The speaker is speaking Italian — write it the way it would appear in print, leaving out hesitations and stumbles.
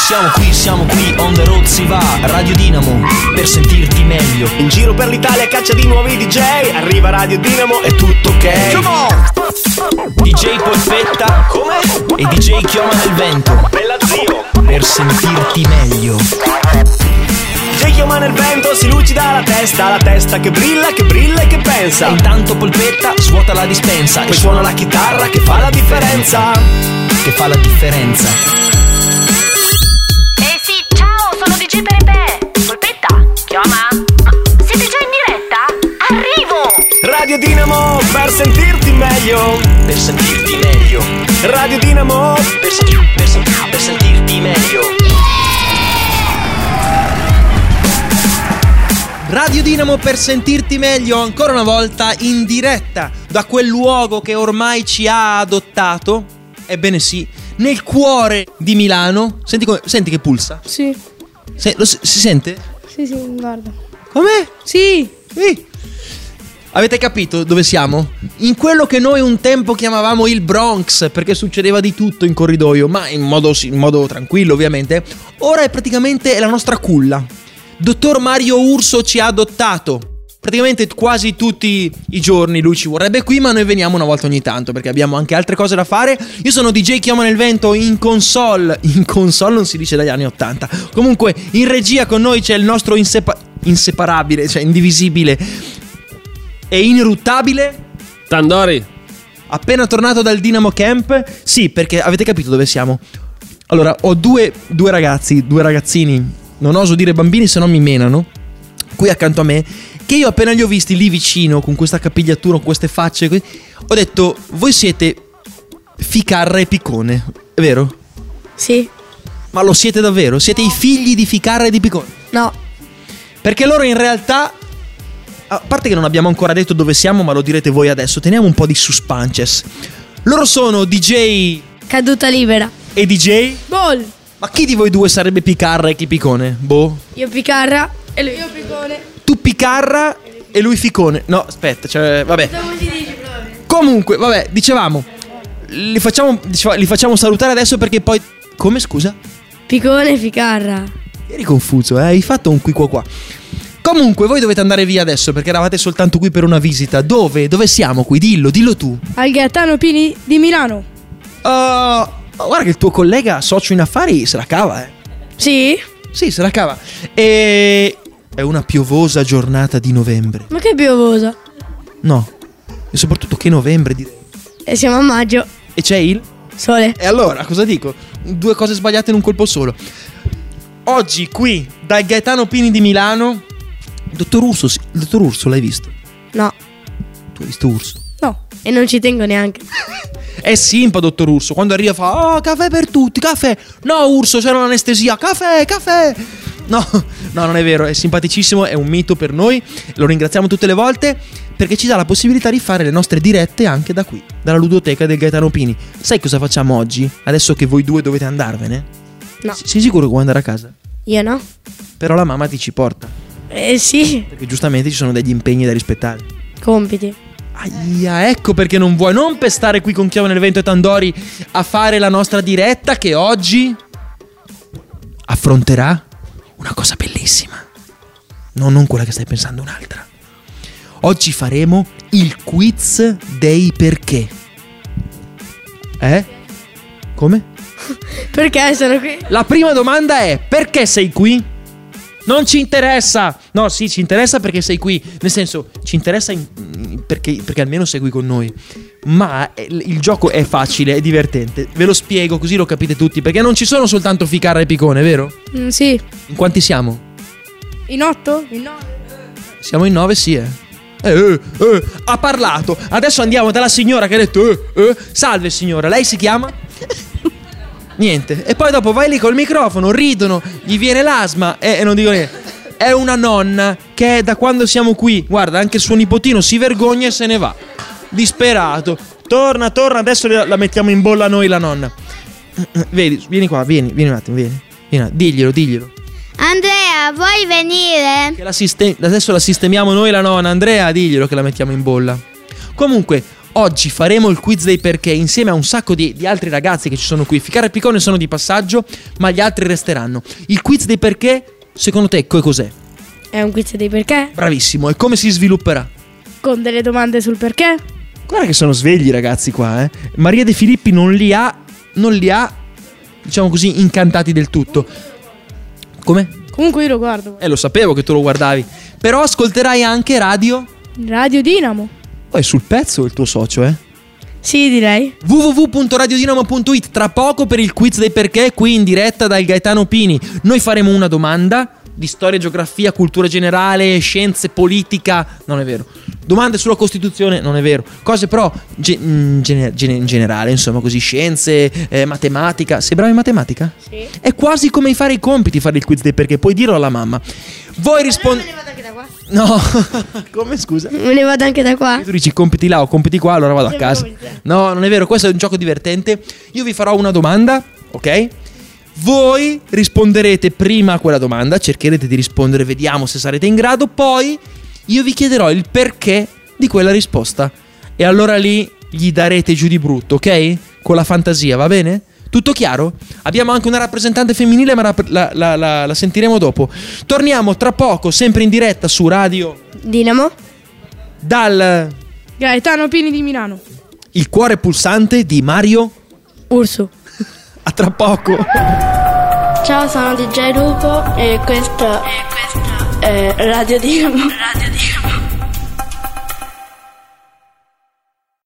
Siamo qui, on the road si va. Radio Dinamo, per sentirti meglio. In giro per l'Italia caccia di nuovi DJ. Arriva Radio Dinamo, è tutto ok. Come on! DJ Polpetta. Come? E DJ Chioma nel vento. Bella zio. Per sentirti meglio. DJ Chioma nel vento, si lucida la testa che brilla e che pensa. E intanto Polpetta svuota la dispensa. Poi suona la chitarra che fa la differenza. Che fa la differenza. DJ Pepe, Polpetta, Chioma, siete già in diretta? Arrivo! Radio Dinamo, per sentirti meglio. Per sentirti meglio. Radio Dinamo, per sentirti meglio. Radio Dinamo per sentirti meglio, ancora una volta in diretta da quel luogo che ormai ci ha adottato. Ebbene sì, nel cuore di Milano. Senti che pulsa? Sì. Si sente? Sì, guarda. Com'è? Sì. Avete capito dove siamo? In quello che noi un tempo chiamavamo il Bronx, perché succedeva di tutto in corridoio, ma in modo tranquillo ovviamente. Ora è praticamente la nostra culla. Dottor Mario Urso ci ha adottato. Praticamente quasi tutti i giorni lui ci vorrebbe qui, ma noi veniamo una volta ogni tanto perché abbiamo anche altre cose da fare. Io sono DJ Chioma nel vento in console. In console non si dice dagli anni 80. Comunque in regia con noi c'è il nostro inseparabile, cioè indivisibile e iniruttabile Tandori. Appena tornato dal Dinamo Camp. Sì, perché avete capito dove siamo. Allora, ho due ragazzini, non oso dire bambini se no mi menano, qui accanto a me, che io appena li ho visti lì vicino con questa capigliatura, con queste facce, ho detto: voi siete Ficarra e Picone, è vero? Sì. Ma lo siete davvero? Siete i figli di Ficarra e di Picone? No. Perché loro in realtà, a parte che non abbiamo ancora detto dove siamo, ma lo direte voi adesso, teniamo un po' di suspense. Loro sono DJ Caduta libera e DJ Ball. Ma chi di voi due sarebbe Picarra e chi Picone? Boh. Io Picarra e lui. Io Picone. Tu Picarra e lui Ficone. No, aspetta, cioè, vabbè. Comunque, vabbè, dicevamo, li facciamo salutare adesso perché poi... Come, scusa? Picone e Ficarra. Eri confuso, hai fatto un qui qua. Comunque, voi dovete andare via adesso perché eravate soltanto qui per una visita. Dove? Dove siamo qui? Dillo tu. Al Gaetano Pini di Milano. Guarda che il tuo collega socio in affari se la cava, Sì? Sì, se la cava. E... è una piovosa giornata di novembre. Ma che piovosa? No. E soprattutto che novembre, direi. E siamo a maggio. E c'è il sole. E allora, cosa dico? Due cose sbagliate in un colpo solo. Oggi qui, dal Gaetano Pini di Milano. Dottor Urso l'hai visto? No. Tu hai visto Urso? No. E non ci tengo neanche. È simpa, dottor Urso. Quando arriva fa: oh, caffè per tutti, caffè. No, Urso, c'era un'anestesia. Caffè. No, non è vero, è simpaticissimo, è un mito per noi. Lo ringraziamo tutte le volte perché ci dà la possibilità di fare le nostre dirette anche da qui, dalla ludoteca del Gaetano Pini. Sai cosa facciamo oggi? Adesso che voi due dovete andarvene? No. Sei sicuro che vuoi andare a casa? Io no. Però la mamma ti ci porta. Sì. Perché giustamente ci sono degli impegni da rispettare. Compiti. Aia, ecco perché non vuoi. Non per stare qui con Chioma nel vento e Tandori a fare la nostra diretta, che oggi affronterà una cosa bellissima. No, non quella che stai pensando, un'altra. Oggi faremo il quiz dei perché. Come? Perché sono qui? La prima domanda è: perché sei qui? Non ci interessa. No, sì, ci interessa perché sei qui. Nel senso, ci interessa perché almeno sei qui con noi. Ma il gioco è facile, è divertente. Ve lo spiego così lo capite tutti. Perché non ci sono soltanto Ficarra e Picone, vero? Sì. In quanti siamo? In 8? In 9? Siamo in 9, sì, ha parlato. Adesso andiamo dalla signora che ha detto salve signora, lei si chiama? Niente. E poi dopo vai lì col microfono, ridono, gli viene l'asma e non dico niente. È una nonna che è da quando siamo qui. Guarda, anche suo nipotino si vergogna e se ne va. Disperato. Torna, adesso la mettiamo in bolla noi la nonna. Vedi, vieni qua, vieni un attimo, vieni. Diglielo. Andrea, vuoi venire? Che adesso la sistemiamo noi la nonna. Andrea, diglielo che la mettiamo in bolla. Comunque, Oggi faremo il quiz dei perché insieme a un sacco di altri ragazzi che ci sono qui. Ficara e Piccone sono di passaggio, ma gli altri resteranno. Il quiz dei perché, secondo te, cos'è? È un quiz dei perché? Bravissimo, e come si svilupperà? Con delle domande sul perché? Guarda che sono svegli ragazzi qua, eh. Maria De Filippi non li ha, diciamo così, incantati del tutto. Come? Comunque io lo guardo. Lo sapevo che tu lo guardavi. Però ascolterai anche Radio Radio Dinamo. Poi sul pezzo il tuo socio, Sì, direi. www.radiodinamo.it. Tra poco per il quiz dei perché, qui in diretta dal Gaetano Pini. Noi faremo una domanda di storia, geografia, cultura generale, scienze, politica. Non è vero. Domande sulla Costituzione, non è vero. Cose però in generale, insomma, così, scienze, matematica. Sei bravo in matematica? Sì. È quasi come fare i compiti, fare il quiz dei perché. Puoi dirlo alla mamma. Voi rispondete. Me ne vado anche da qua. No. Come, scusa? Me ne vado anche da qua. Tu dici compiti là o compiti qua, allora vado a Sempre casa. come te. No, non è vero, questo è un gioco divertente. Io vi farò una domanda, ok? Voi risponderete prima a quella domanda, cercherete di rispondere, vediamo se sarete in grado. Poi io vi chiederò il perché di quella risposta. E allora lì gli darete giù di brutto, ok? Con la fantasia, va bene? Tutto chiaro? Abbiamo anche una rappresentante femminile, ma la sentiremo dopo. Torniamo tra poco, sempre in diretta su Radio Dinamo. dal Gaetano Pini di Milano. Il cuore pulsante di Mario. Urso. A tra poco. Ciao, sono DJ Lupo e questo è Radio Dinamo.